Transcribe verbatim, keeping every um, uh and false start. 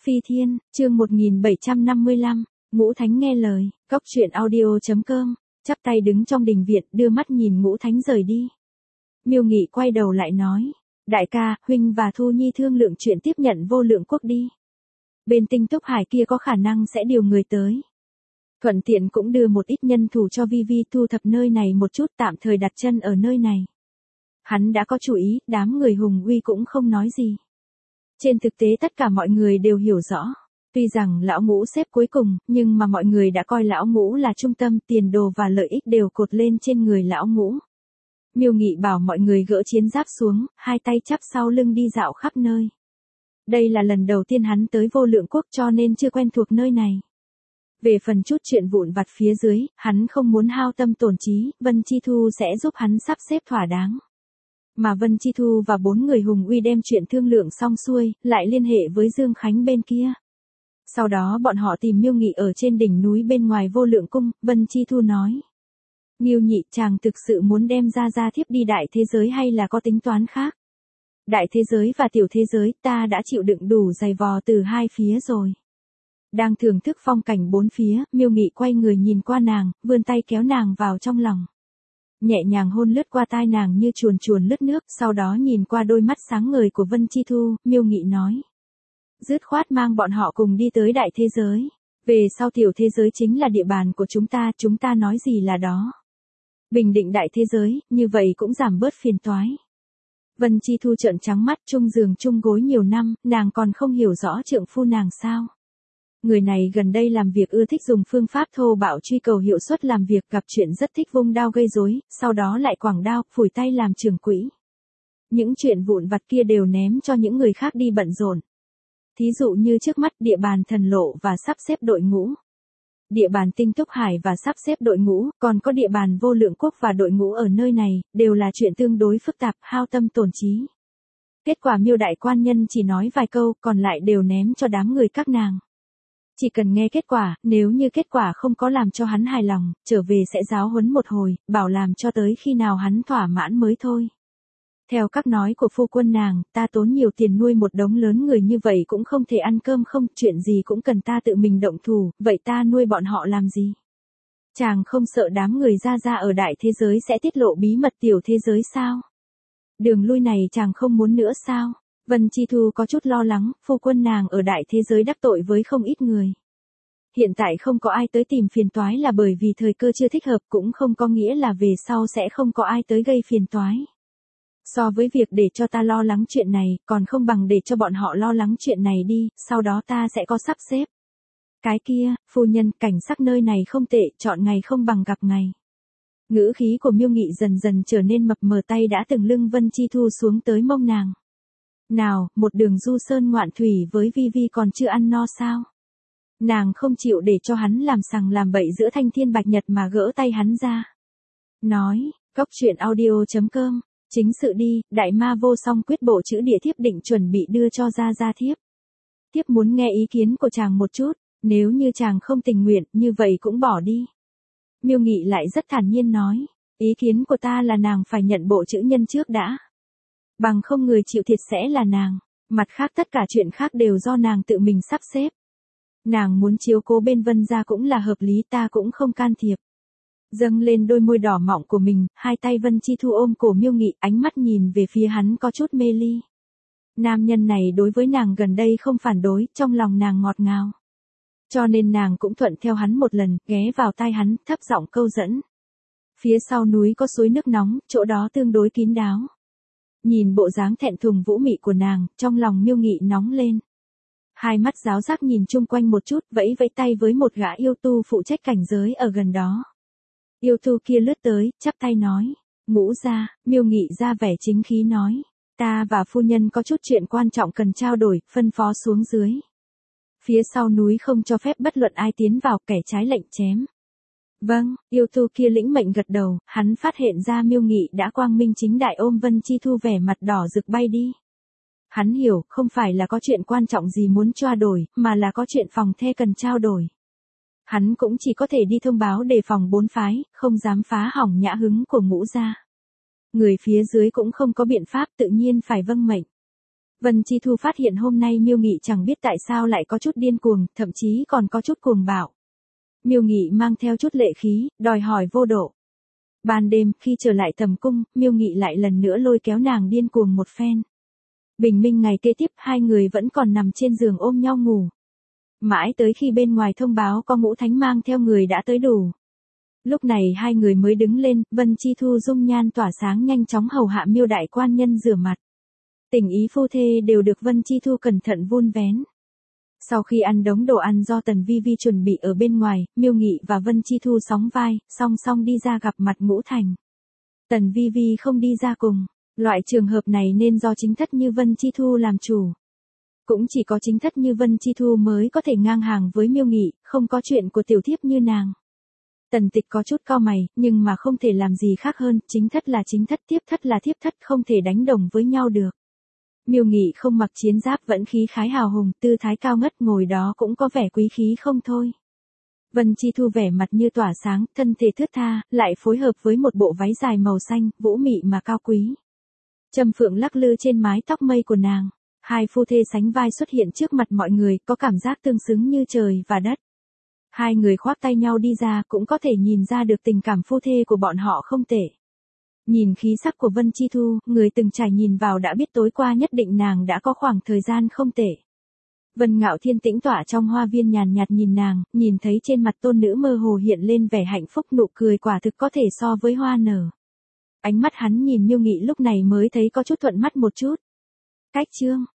Phi Thiên, chương một nghìn bảy trăm năm mươi lăm, Ngũ Thánh nghe lời, cốc truyện audio chấm com, chắp tay đứng trong đình viện, đưa mắt nhìn Ngũ Thánh rời đi. Miêu Nghị quay đầu lại nói, đại ca, huynh và Thu Nhi thương lượng chuyện tiếp nhận Vô Lượng Quốc đi. Bên Tinh Túc Hải kia có khả năng sẽ điều người tới. Thuận tiện cũng đưa một ít nhân thủ cho Vi Vi thu thập nơi này một chút, tạm thời đặt chân ở nơi này. Hắn đã có chủ ý, đám người Hùng Uy cũng không nói gì. Trên thực tế tất cả mọi người đều hiểu rõ. Tuy rằng lão Ngũ xếp cuối cùng, nhưng mà mọi người đã coi lão Ngũ là trung tâm, tiền đồ và lợi ích đều cột lên trên người lão Ngũ. Miêu Nghị bảo mọi người gỡ chiến giáp xuống, hai tay chắp sau lưng đi dạo khắp nơi. Đây là lần đầu tiên hắn tới Vô Lượng Quốc cho nên chưa quen thuộc nơi này. Về phần chút chuyện vụn vặt phía dưới, hắn không muốn hao tâm tổn trí, Vân Chi Thu sẽ giúp hắn sắp xếp thỏa đáng. Mà Vân Chi Thu và bốn người Hùng Uy đem chuyện thương lượng xong xuôi, lại liên hệ với Dương Khánh bên kia. Sau đó bọn họ tìm Miêu Nghị ở trên đỉnh núi bên ngoài Vô Lượng Cung, Vân Chi Thu nói. Nghiêu Nhị, chàng thực sự muốn đem ra ra thiếp đi đại thế giới hay là có tính toán khác? Đại thế giới và tiểu thế giới, ta đã chịu đựng đủ dày vò từ hai phía rồi. Đang thưởng thức phong cảnh bốn phía, Miêu Nghị quay người nhìn qua nàng, vươn tay kéo nàng vào trong lòng. Nhẹ nhàng hôn lướt qua tai nàng như chuồn chuồn lướt nước, sau đó nhìn qua đôi mắt sáng ngời của Vân Chi Thu, Miêu Nghị nói. Dứt khoát mang bọn họ cùng đi tới đại thế giới. Về sau tiểu thế giới chính là địa bàn của chúng ta, chúng ta nói gì là đó. Bình định đại thế giới, như vậy cũng giảm bớt phiền toái. Vân Chi Thu trợn trắng mắt, chung giường chung gối nhiều năm, nàng còn không hiểu rõ trượng phu nàng sao. Người này gần đây làm việc ưa thích dùng phương pháp thô bạo truy cầu hiệu suất làm việc, gặp chuyện rất thích vung đao gây rối, sau đó lại quẳng đao, phủi tay làm trưởng quỹ. Những chuyện vụn vặt kia đều ném cho những người khác đi bận rộn. Thí dụ như trước mắt địa bàn thần lộ và sắp xếp đội ngũ. Địa bàn Tinh Túc Hải và sắp xếp đội ngũ, còn có địa bàn Vô Lượng Quốc và đội ngũ ở nơi này, đều là chuyện tương đối phức tạp, hao tâm tổn trí. Kết quả Miêu đại quan nhân chỉ nói vài câu, còn lại đều ném cho đám người các nàng. Chỉ cần nghe kết quả, nếu như kết quả không có làm cho hắn hài lòng, trở về sẽ giáo huấn một hồi, bảo làm cho tới khi nào hắn thỏa mãn mới thôi. Theo các nói của phu quân nàng, ta tốn nhiều tiền nuôi một đống lớn người như vậy cũng không thể ăn cơm không, chuyện gì cũng cần ta tự mình động thủ, vậy ta nuôi bọn họ làm gì? Chàng không sợ đám người ra ra ở đại thế giới sẽ tiết lộ bí mật tiểu thế giới sao? Đường lui này chàng không muốn nữa sao? Vân Chi Thu có chút lo lắng, phu quân nàng ở đại thế giới đắc tội với không ít người. Hiện tại không có ai tới tìm phiền toái là bởi vì thời cơ chưa thích hợp, cũng không có nghĩa là về sau sẽ không có ai tới gây phiền toái. So với việc để cho ta lo lắng chuyện này, còn không bằng để cho bọn họ lo lắng chuyện này đi, sau đó ta sẽ có sắp xếp. Cái kia, phu nhân, cảnh sắc nơi này không tệ, chọn ngày không bằng gặp ngày. Ngữ khí của Miêu Nghị dần dần trở nên mập mờ, tay đã từng lưng Vân Chi Thu xuống tới mông nàng. Nào, một đường du sơn ngoạn thủy với Vi Vi còn chưa ăn no sao? Nàng không chịu để cho hắn làm sằng làm bậy giữa thanh thiên bạch nhật mà gỡ tay hắn ra. Nói, cốc truyện audio chấm com, chính sự đi, đại ma vô song quyết bộ chữ địa thiếp định chuẩn bị đưa cho ra ra thiếp. Thiếp muốn nghe ý kiến của chàng một chút, nếu như chàng không tình nguyện, như vậy cũng bỏ đi. Miêu Nghị lại rất thản nhiên nói, ý kiến của ta là nàng phải nhận bộ chữ nhân trước đã. Bằng không người chịu thiệt sẽ là nàng, mặt khác tất cả chuyện khác đều do nàng tự mình sắp xếp. Nàng muốn chiếu cố bên Vân gia cũng là hợp lý, ta cũng không can thiệp. Dâng lên đôi môi đỏ mọng của mình, hai tay Vân Chi Thu ôm cổ Miêu Nghị, ánh mắt nhìn về phía hắn có chút mê ly. Nam nhân này đối với nàng gần đây không phản đối, trong lòng nàng ngọt ngào. Cho nên nàng cũng thuận theo hắn một lần, ghé vào tai hắn, thấp giọng câu dẫn. Phía sau núi có suối nước nóng, chỗ đó tương đối kín đáo. Nhìn bộ dáng thẹn thùng vũ mị của nàng, trong lòng Miêu Nghị nóng lên. Hai mắt giáo giác nhìn chung quanh một chút, vẫy vẫy tay với một gã yêu tu phụ trách cảnh giới ở gần đó. Yêu tu kia lướt tới, chắp tay nói, Ngũ gia. Miêu Nghị ra vẻ chính khí nói, ta và phu nhân có chút chuyện quan trọng cần trao đổi, phân phó xuống dưới. Phía sau núi không cho phép bất luận ai tiến vào, kẻ trái lệnh chém. Vâng, yêu tu kia lĩnh mệnh gật đầu, hắn phát hiện ra Miêu Nghị đã quang minh chính đại ôm Vân Chi Thu vẻ mặt đỏ rực bay đi. Hắn hiểu, không phải là có chuyện quan trọng gì muốn trao đổi, mà là có chuyện phòng the cần trao đổi. Hắn cũng chỉ có thể đi thông báo đề phòng bốn phái, không dám phá hỏng nhã hứng của Ngũ gia. Người phía dưới cũng không có biện pháp, tự nhiên phải vâng mệnh. Vân Chi Thu phát hiện hôm nay Miêu Nghị chẳng biết tại sao lại có chút điên cuồng, thậm chí còn có chút cuồng bạo. Miêu Nghị mang theo chút lệ khí, đòi hỏi vô độ. Ban đêm, khi trở lại tầm cung, Miêu Nghị lại lần nữa lôi kéo nàng điên cuồng một phen. Bình minh ngày kế tiếp, hai người vẫn còn nằm trên giường ôm nhau ngủ. Mãi tới khi bên ngoài thông báo có Ngũ Thánh mang theo người đã tới đủ. Lúc này hai người mới đứng lên, Vân Chi Thu dung nhan tỏa sáng nhanh chóng hầu hạ Miêu đại quan nhân rửa mặt. Tình ý phu thê đều được Vân Chi Thu cẩn thận vun vén. Sau khi ăn đống đồ ăn do Tần Vi Vi chuẩn bị ở bên ngoài, Miêu Nghị và Vân Chi Thu sóng vai, song song đi ra gặp mặt Ngũ Thành. Tần Vi Vi không đi ra cùng, loại trường hợp này nên do chính thất như Vân Chi Thu làm chủ. Cũng chỉ có chính thất như Vân Chi Thu mới có thể ngang hàng với Miêu Nghị, không có chuyện của tiểu thiếp như nàng. Tần Tịch có chút cau mày, nhưng mà không thể làm gì khác hơn, chính thất là chính thất, thiếp thất là thiếp thất, không thể đánh đồng với nhau được. Miêu Nghị không mặc chiến giáp vẫn khí khái hào hùng, tư thái cao ngất ngồi đó cũng có vẻ quý khí không thôi. Vân Chi Thu vẻ mặt như tỏa sáng, thân thể thướt tha, lại phối hợp với một bộ váy dài màu xanh, vũ mị mà cao quý. Trầm phượng lắc lư trên mái tóc mây của nàng. Hai phu thê sánh vai xuất hiện trước mặt mọi người, có cảm giác tương xứng như trời và đất. Hai người khoác tay nhau đi ra cũng có thể nhìn ra được tình cảm phu thê của bọn họ không tệ. Nhìn khí sắc của Vân Chi Thu, người từng trải nhìn vào đã biết tối qua nhất định nàng đã có khoảng thời gian không tệ. Vân Ngạo Thiên tĩnh tỏa trong hoa viên nhàn nhạt nhìn nàng, nhìn thấy trên mặt tôn nữ mơ hồ hiện lên vẻ hạnh phúc, nụ cười quả thực có thể so với hoa nở. Ánh mắt hắn nhìn Miêu Nghị lúc này mới thấy có chút thuận mắt một chút. Cách chương